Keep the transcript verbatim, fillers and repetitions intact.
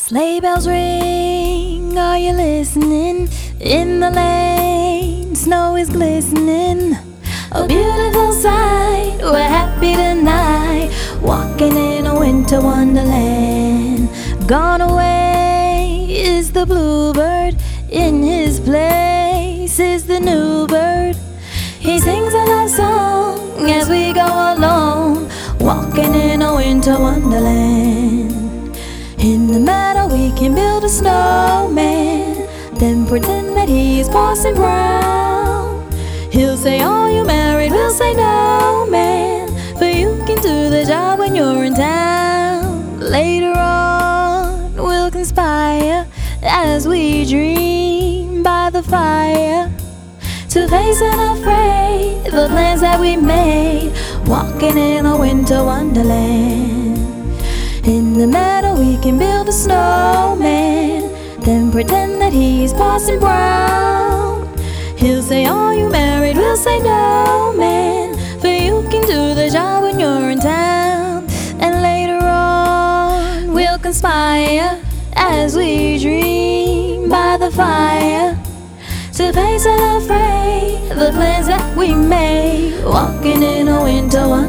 Sleigh bells ring, are you listening? In the lane, snow is glistening. A beautiful sight, we're happy tonight, walking in a winter wonderland. Gone away is the bluebird, in his place is the new bird. He sings a love song as we go along, walking in a winter wonderland. In the meadow we can build a snowman, then pretend that he is Parson Brown. He'll say, "Are you married?" We'll say, "No, man," for you can do the job when you're in town. Later on we'll conspire as we dream by the fire, to face unafraid the plans that we made, walking in a winter wonderland. In the meadow we can build a snowman, then pretend that he's Parson Brown. He'll say, "Are you married?" We'll say, "No, man," for you can do the job when you're in town. And later on we'll conspire as we dream by the fire, to face unafraid the plans that we made, walking in a winter wonderland.